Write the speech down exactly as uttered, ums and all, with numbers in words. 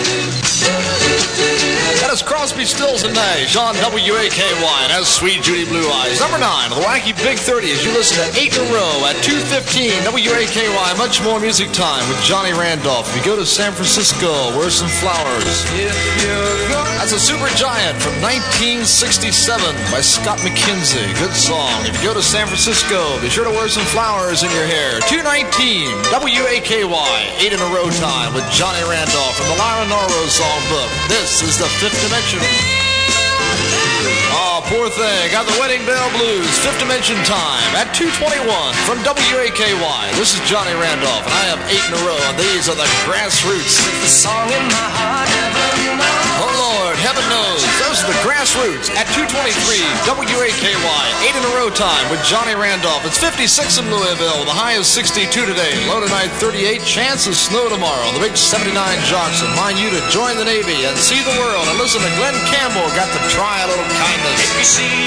That is Crosby, Stills, and Nash on W A K Y, and that's Sweet Judy Blue Eyes. Number nine on the Wacky Big thirty as you listen to eight in a row at two fifteen W A K Y. Much more music time with Johnny Randolph. If you go to San Francisco, where's some flowers? That's a Super Giant from nineteen sixty-seven by Scott McKenzie. Good song. If you go to San Francisco, be sure to wear some flowers in your hair. two nineteen W A K Y, eight in a row time with Johnny Randolph from the Lyra Norro songbook. This is the Fifth Dimension. Oh, poor thing. Got the Wedding Bell Blues. Fifth Dimension time at two twenty-one from W A K Y. This is Johnny Randolph, and I have eight in a row, and these are the Grassroots. With the song in my heart, heaven knows. Oh, Lord, heaven knows. Those are the Grassroots at two twenty-three W A K Y. Eight in a row time with Johnny Randolph. It's fifty-six in Louisville. The high is sixty-two today. Low tonight, thirty-eight. Chance of snow tomorrow. The big seventy-nine Jocks remind you to join the Navy and see the world. And listen to Glenn Campbell. Got to try a little kindness. If you see